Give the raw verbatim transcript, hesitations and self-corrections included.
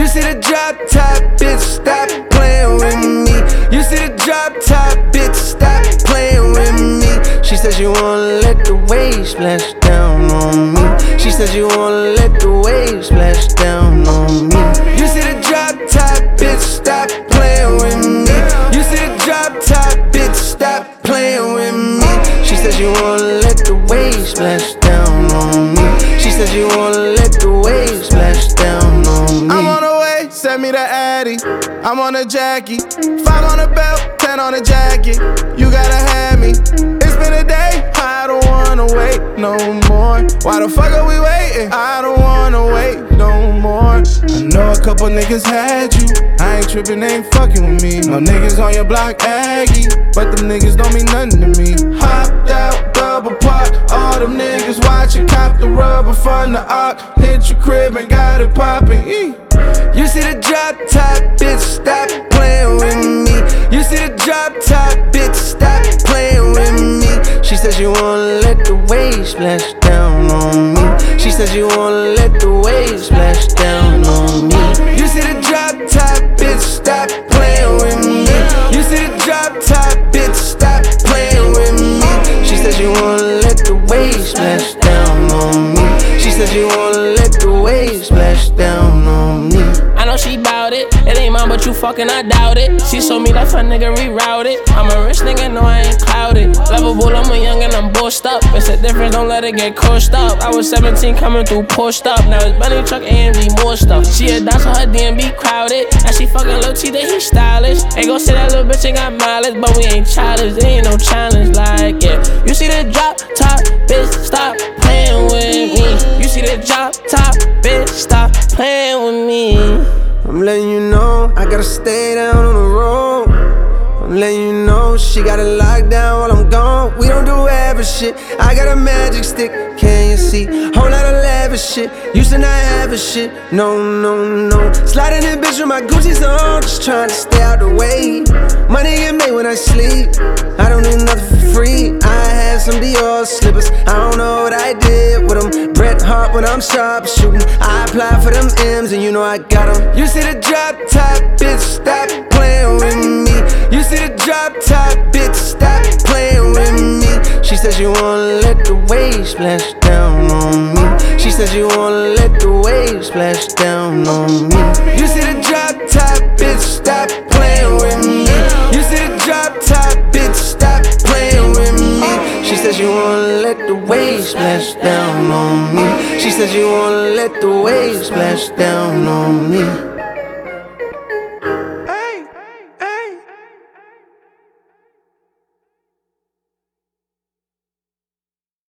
see the drop top, bitch, stop playing with me. You see the drop top, bitch, stop playing with me. She says you wanna let the waves splash down on me. She says you wanna let the waves splash down on me. You see the drop top, bitch, stop playing with me. You see the drop top, bitch, stop playing with me. She says you wanna let the waves splash down on me. She says you wanna let the waves splash down on me. I'm on the way, send me the Addy. I'm on a Jackie, five on the belt, ten on the jacket. You gotta have me. It's been a day, I don't wanna wait no more. Why the fuck are we waiting? I don't wanna wait no more. I know a couple niggas had you. I ain't tripping, they ain't fucking with me. No niggas on your block, Aggie, but them niggas don't mean nothing to me. Hopped out, double park. All them niggas watching, cop the rubber from the arc. Hit your crib and got it poppin'. E. You see the drop top, bitch, stop playing with me. You see the drop top, bitch, stop playing with me. She says you wanna let the waves splash down on me. She says you wanna let the waves splash down on me. You see the drop top, bitch, stop playing with me. You see the drop top, bitch, stop playing with me. She says you wanna let the waves splash down on me. She says you wanna let the waves splash down on me. I know she bout it. It ain't mine, but you fucking, I doubt it. She told me that's her nigga rerouted. I'm a rich nigga, no, I ain't clouded. Lovable, I'm a young and I'm bossed up. It's a difference, don't let it get coached up. I was seventeen coming through pushed up. Now it's Benny truck, A M V, more stuff. She a dance on her D M B crowded. And she fucking Lil T, that he stylish. Ain't gon' say that little bitch ain't got mileage, but we ain't childish. There ain't no challenge like, yeah. You see the drop top, bitch, stop playing with me. You see the drop top, bitch, stop playing with me. I'm letting you know I gotta stay down on the road. I'm letting you know she got it locked down while I'm gone. We don't do average shit. I got a magic stick, can you see? Whole lot of lavish shit. Used to not have a shit. No, no, no. Sliding in bitch with my Gucci's on, just trying to stay out the way. Money get made when I sleep. I don't need nothing for free. I had some Dior slippers. I don't know what I did with them. Bret Hart when I'm sharp shooting. I apply for them M's and you know I got them. You see the drop top, bitch, stop playing with me. You see the drop top, bitch, stop playing with me. She says you wanna let the waves splash down on me. She says you wanna let the waves splash down on me. You see the drop top, bitch, stop playing with me. You see the drop top, bitch, stop playing with me. She says you wanna let the waves splash down on me. She says you wanna let the waves splash down on me.